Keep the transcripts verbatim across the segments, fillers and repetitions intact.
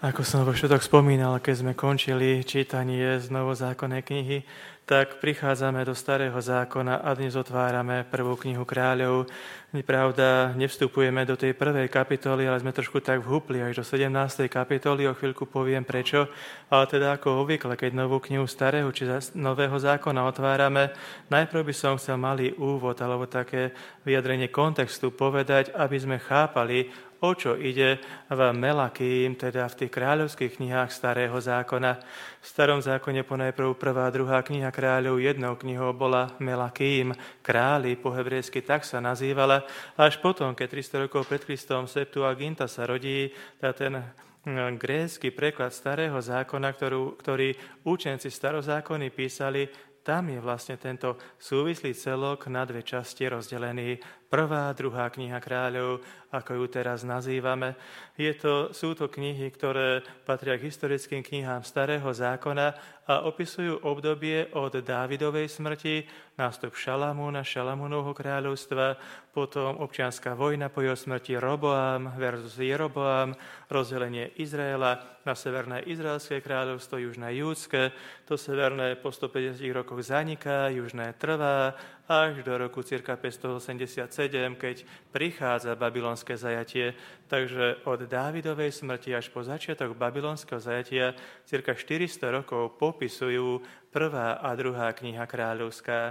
Ako som vo štvrtok spomínal, keď sme končili čítanie z novozákonnej knihy, tak prichádzame do Starého zákona a dnes otvárame prvú knihu Kráľov. Pravda, nevstupujeme do tej prvej kapitoly, ale sme trošku tak vhupli až do sedemnástej kapitoly, o chvíľku poviem prečo. Ale teda ako obvykle, keď novú knihu Starého či Nového zákona otvárame, najprv by som chcel malý úvod alebo také vyjadrenie kontextu povedať, aby sme chápali, o čo ide v Melakým, teda v tých kráľovských knihách Starého zákona. V Starom zákone ponajprv prvá a druhá kniha Kráľov jednou knihou bola Melakým, králi, po hebrejsky tak sa nazývala. Až potom, keď tristo rokov pred Kristom Septuaginta sa rodí, ten grécky preklad Starého zákona, ktorú, ktorý učenci starozákony písali, tam je vlastne tento súvislý celok na dve časti rozdelený. Prvá a druhá kniha Kráľov, ako ju teraz nazývame. Je to, sú to knihy, ktoré patria k historickým knihám Starého zákona a opisujú obdobie od Dávidovej smrti, nástup Šalamúna, Šalamúnovho kráľovstva, potom občianska vojna po jeho smrti Roboám versus Jeroboám, rozdelenie Izraela na severné izraelské kráľovstvo, južné júdske. To severné po stopäťdesiat rokoch zaniká, južné trvá, až do roku cirka päťstoosemdesiatsedem, keď prichádza babylonské zajatie. Takže od Dávidovej smrti až po začiatok babylonského zajatia cirka štyristo rokov popisujú prvá a druhá kniha kráľovská.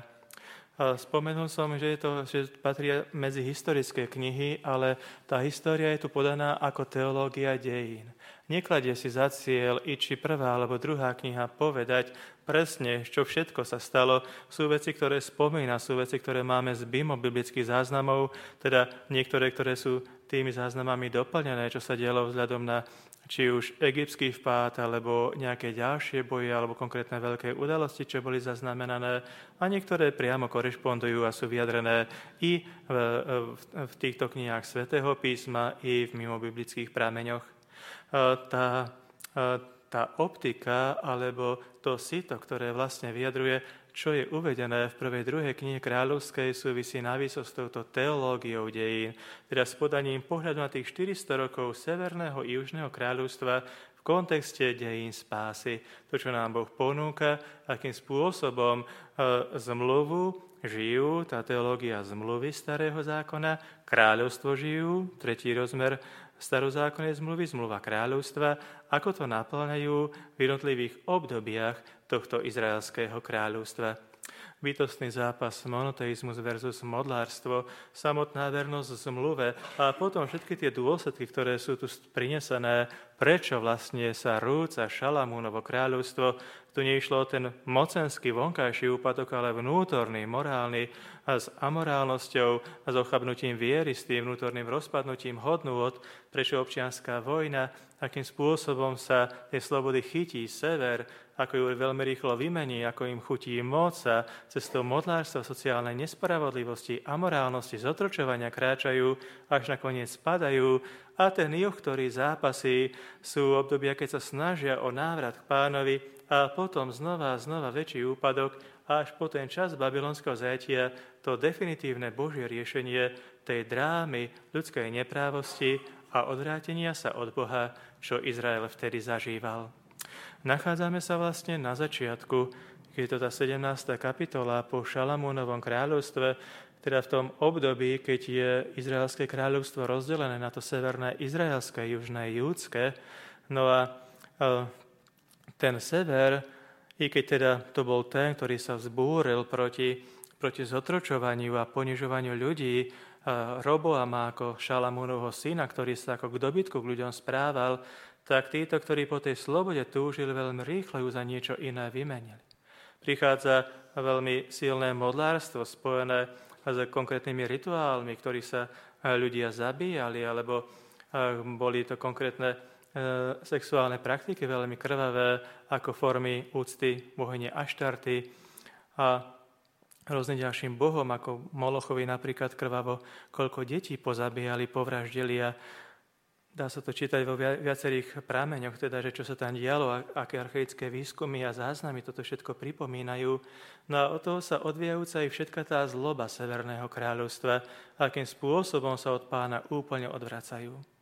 Spomenul som, že, je to, že patria medzi historické knihy, ale tá história je tu podaná ako teológia dejín. Nekladie si za cieľ, i či prvá alebo druhá kniha povedať presne, čo všetko sa stalo. Sú veci, ktoré spomína, sú veci, ktoré máme z bimobiblických záznamov, teda niektoré, ktoré sú tými záznamami doplnené, čo sa dialo vzhľadom na či už egyptský vpád, alebo nejaké ďalšie boje, alebo konkrétne veľké udalosti, čo boli zaznamenané, a niektoré priamo korešpondujú a sú vyjadrené i v, v, v týchto knihách Svätého písma, i v mimobiblických prameňoch. Tá, tá optika, alebo to sito, ktoré vlastne vyjadruje, čo je uvedené v prvej, druhej knihe kráľovskej, súvisí navyše s touto teológiou dejín, teda s podaním pohľadu na tých štyristo rokov severného i južného kráľovstva v kontexte dejín spásy. To, čo nám Boh ponúka, akým spôsobom e, zmluvu žijú, tá teológia zmluvy Starého zákona, kráľovstvo žijú, tretí rozmer starozákonnej zmluvy, zmluva kráľovstva, ako to naplňajú v jednotlivých obdobiach tohto izraelského kráľovstva. Bytostný zápas monoteizmus versus modlárstvo, samotná vernosť zmluve a potom všetky tie dôsledky, ktoré sú tu prinesené, prečo vlastne sa rúca Šalamúnovo kráľovstvo. Tu neišlo o ten mocenský vonkajší úpadok, ale vnútorný, morálny a s amorálnosťou a s ochabnutím viery, s tým vnútorným rozpadnutím hodnôt, prečo občianská vojna, akým spôsobom sa tej slobody chytí sever, ako ju veľmi rýchlo vymení, ako im chutí moc a cestou modlárstva, sociálnej nespravodlivosti, amorálnosti, zotročovania kráčajú, až nakoniec spadajú. A ten juh, ktorý zápasí, sú obdobia, keď sa snažia o návrat k Pánovi a potom znova a znova väčší úpadok, až po ten čas babylonského zajatia to definitívne Božie riešenie tej drámy ľudskej neprávosti a odvrátenia sa od Boha, čo Izrael vtedy zažíval. Nachádzame sa vlastne na začiatku, keď je to tá sedemnásta kapitola po Šalamúnovom kráľovstve, teda v tom období, keď je Izraelské kráľovstvo rozdelené na to severné izraelské, južné júdske. No a ten sever, i keď teda to bol ten, ktorý sa vzbúril proti, proti zotročovaniu a ponižovaniu ľudí, Roboama ako Šalamúnovho syna, ktorý sa ako k dobytku k ľuďom správal, tak títo, ktorí po tej slobode túžili, veľmi rýchlo ju za niečo iné vymenili. Prichádza veľmi silné modlárstvo spojené s konkrétnymi rituálmi, ktorí sa ľudia zabíjali, alebo boli to konkrétne sexuálne praktiky, veľmi krvavé, ako formy úcty bohyne Aštarty a rôznym ďalším bohom, ako Molochovi napríklad krvavo, koľko detí pozabíjali, povraždili a dá sa to čítať vo viacerých prameňoch, teda, že čo sa tam dialo, aké archaické výskumy a záznamy toto všetko pripomínajú. No a od toho sa odvíjajúca aj všetka tá zloba Severného kráľovstva, akým spôsobom sa od Pána úplne odvracajú.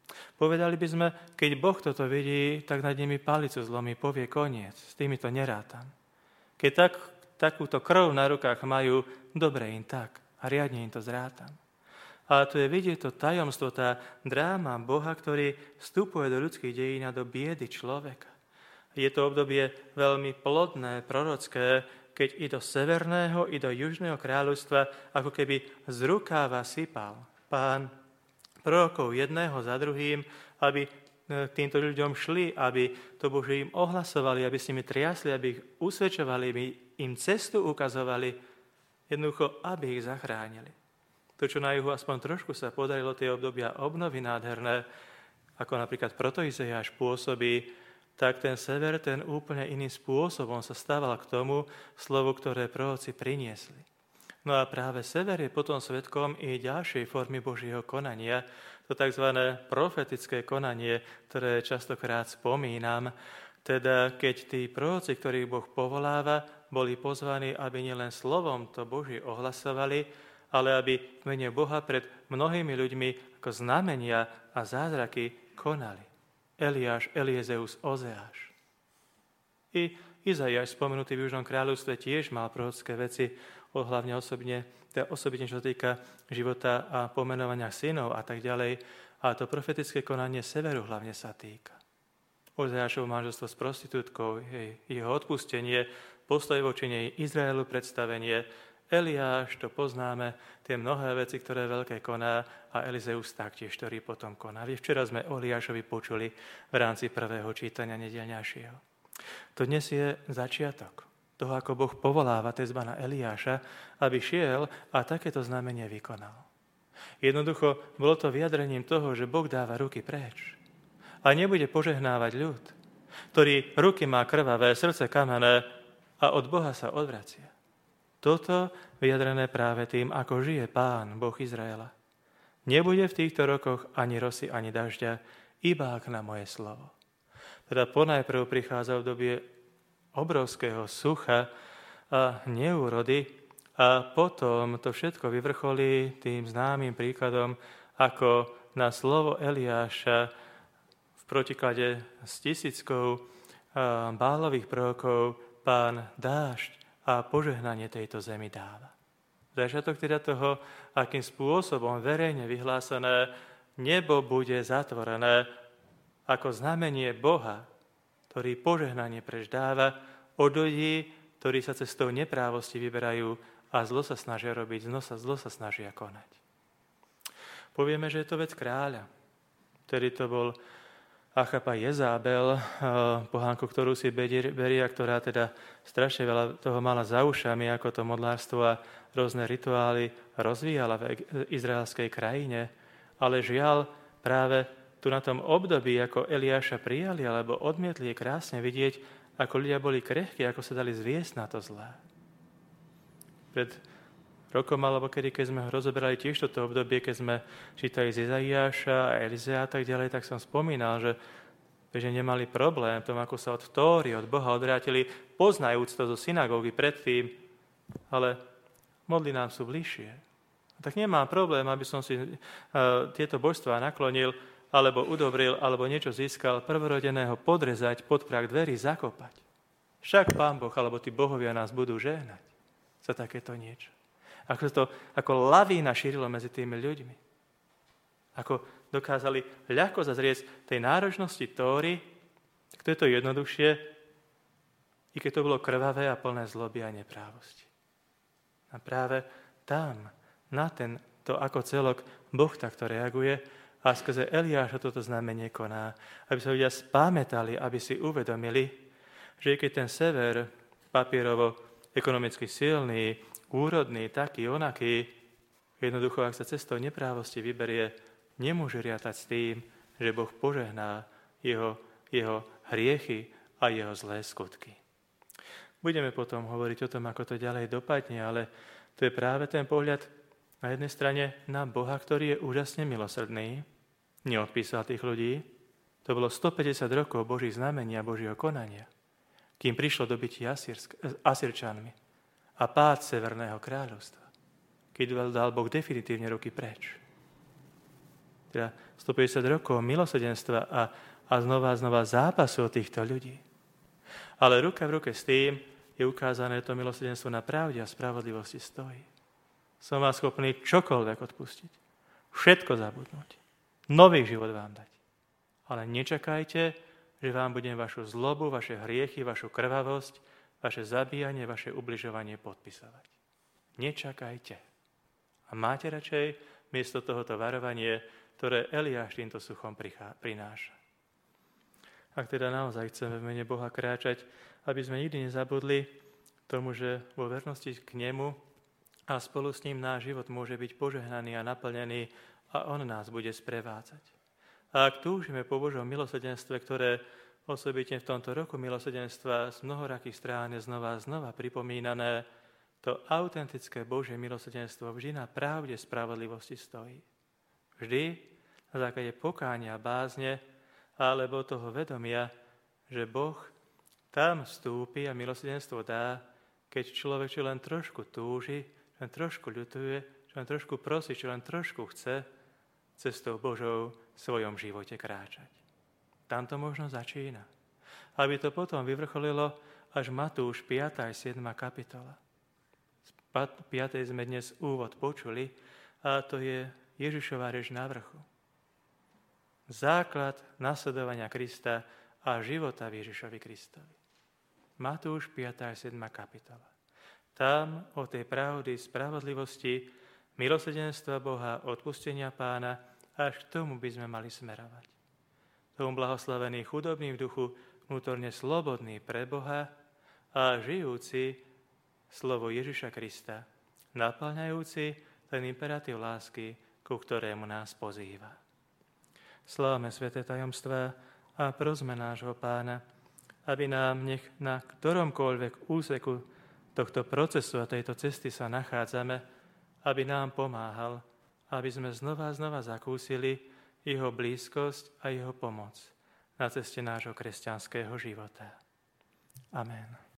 Povedali by sme, keď Boh toto vidí, tak nad nimi palicu zlomí, povie koniec, s týmito nerátam. Keď tak, takúto krv na rukách majú, dobre im tak a riadne im to zrátam. A tu je vidieť to tajomstvo, tá dráma Boha, ktorý vstupuje do ľudských dejín a do biedy človeka. Je to obdobie veľmi plodné, prorocké, keď i do severného, i do južného kráľovstva ako keby z rukáva sypal Pán prorokov jedného za druhým, aby k týmto ľuďom šli, aby to Bože im ohlasovali, aby s nimi triasli, aby ich usvedčovali, aby im cestu ukazovali, jednoducho, aby ich zachránili. To, čo na juhu aspoň trošku sa podarilo, tie obdobia obnovy nádherné, ako napríklad protoizeiáš pôsobí, tak ten sever, ten úplne iným spôsobom sa stával k tomu slovu, ktoré proroci priniesli. No a práve sever je potom svedkom i ďalšej formy Božieho konania, to tzv. Profetické konanie, ktoré častokrát spomínam, teda keď tí proroci, ktorých Boh povoláva, boli pozvaní, aby nielen slovom to Božie ohlasovali, ale aby v mene Boha pred mnohými ľuďmi ako znamenia a zázraky konali. Eliáš, Eliezeus, Ozeáš. I Izaiáš, spomenutý v Južnom kráľovstve, tiež mal prorocké veci, hlavne osobne, teda osobitne, čo sa týka života a pomenovania synov a tak ďalej. A to profetické konanie severu hlavne sa týka. Ozeášovo manželstvo s prostitútkou, jej, jeho odpustenie, postoj voči nej, Izraelu predstavenie, Eliáš, to poznáme, tie mnohé veci, ktoré veľké koná, a Elizeus taktiež, ktorý potom koná. Včera sme o Eliášovi počuli v rámci prvého čítania nedeľňajšieho. To dnes je začiatok toho, ako Boh povoláva tzv. Eliáša, aby šiel a takéto znamenie vykonal. Jednoducho, bolo to vyjadrením toho, že Boh dáva ruky preč a nebude požehnávať ľud, ktorý ruky má krvavé, srdce kamenné a od Boha sa odvracia. Toto vyjadrené práve tým, ako žije Pán, Boh Izraela. Nebude v týchto rokoch ani rosy, ani dažďa, iba ak na moje slovo. Teda ponajprv prichádza obdobie obrovského sucha a neúrody a potom to všetko vyvrcholí tým známym príkladom, ako na slovo Eliáša v protiklade s tisíckou Bálových prorokov Pán dážď a požehnanie tejto zemi dáva. Začiatok teda toho, akým spôsobom verejne vyhlásené nebo bude zatvorené ako znamenie Boha, ktorý požehnanie preč dáva od ľudí, ktorí sa cestou neprávosti vyberajú a zlo sa snažia robiť, zlo sa, zlo sa snažia konať. Povieme, že je to vec kráľa, ktorý to bol Achab a Jezábel, pohánku, ktorú si beria, ktorá teda strašne veľa toho mala za ušami, ako to modlárstvo a rôzne rituály rozvíjala v izraelskej krajine. Ale žiaľ, práve tu na tom období, ako Eliáša prijali alebo odmietli, je krásne vidieť, ako ľudia boli krehkí, ako sa dali zviesť na to zlé. Pred rokom, alebo kedy, keď sme ho rozoberali tiež toto obdobie, keď sme čítali z Izaiáša a Elizea a tak ďalej, tak som spomínal, že, že nemali problém v tom, ako sa od Tóry, od Boha odvrátili, poznajúc to zo synagógy predtým, ale modly nám sú bližšie. A tak nemám problém, aby som si uh, tieto božstvá naklonil, alebo udobril, alebo niečo získal, prvorodeného podrezať, pod prach dverí zakopať. Však Pán Boh, alebo tí bohovia nás budú žehnať za takéto niečo. Ako to ako lavína šírilo medzi tými ľuďmi. Ako dokázali ľahko zazrieť tej náročnosti Tóry, tak to je to jednoduchšie, i keď to bolo krvavé a plné zloby a neprávosti. A práve tam, na tento ako celok, Boh takto reaguje a skrze Eliáša toto znamenie koná, aby sa ľudia spamätali, aby si uvedomili, že keď ten sever papierovo ekonomicky silný, úrodný, taký, onaký, jednoducho, ak sa cestou neprávosti vyberie, nemôže riatať s tým, že Boh požehná jeho, jeho hriechy a jeho zlé skutky. Budeme potom hovoriť o tom, ako to ďalej dopadne, ale to je práve ten pohľad na jednej strane na Boha, ktorý je úžasne milosrdný, neodpísal tých ľudí. To bolo stopäťdesiat rokov Božích znamení a Božieho konania, kým prišlo dobytie Asýrčanmi a pád Severného kráľovstva, keď dal Boh definitívne ruky preč. teda stopäťdesiat rokov milosrdenstva a, a znova a znova zápasu od týchto ľudí. Ale ruka v ruke s tým je ukázané, to milosrdenstvo na pravde a spravodlivosti stojí. Som vás schopný čokoľvek odpustiť. Všetko zabudnúť. Nový život vám dať. Ale nečakajte, že vám budem vašu zlobu, vaše hriechy, vašu krvavosť, vaše zabíjanie, vaše ubližovanie podpisovať. Nečakajte. A máte radšej miesto tohoto varovanie, ktoré Eliáš týmto suchom prináša. Ak teda naozaj chceme v mene Boha kráčať, aby sme nikdy nezabudli tomu, že vo vernosti k nemu a spolu s ním náš život môže byť požehnaný a naplnený a on nás bude sprevádzať. A ak túžime po Božom milosrdenstve, ktoré osobitne v tomto roku milosrdenstva z mnohorakých strán je znova a znova pripomínané, to autentické Božie milosrdenstvo vždy na pravde spravodlivosti stojí. Vždy na základe pokánia a bázne, alebo toho vedomia, že Boh tam vstúpi a milosrdenstvo dá, keď človek čo len trošku túži, len trošku ľutuje, čo len trošku prosí, čo len trošku chce cestou Božou v svojom živote kráčať. Tam to možno začína. Aby to potom vyvrcholilo až Matúš piata a siedma kapitola. Z piatej sme dnes úvod počuli a to je Ježišova reč na vrchu. Základ nasledovania Krista a života v Ježišovi Kristovi. Matúš piata a siedma kapitola. Tam o tej pravdy, spravodlivosti, milosrdenstva Boha, odpustenia Pána, až k tomu by sme mali smerovať. Tomu blahoslavený chudobný v duchu, vnútorne slobodný pre Boha a žijúci slovo Ježiša Krista, naplňajúci ten imperatív lásky, ku ktorému nás pozýva. Slávme sväté tajomstvá a prosme nášho Pána, aby nám nech na ktoromkoľvek úseku tohto procesu a tejto cesty sa nachádzame, aby nám pomáhal, aby sme znova a znova zakúsili jeho blízkosť a jeho pomoc na ceste nášho kresťanského života. Amen.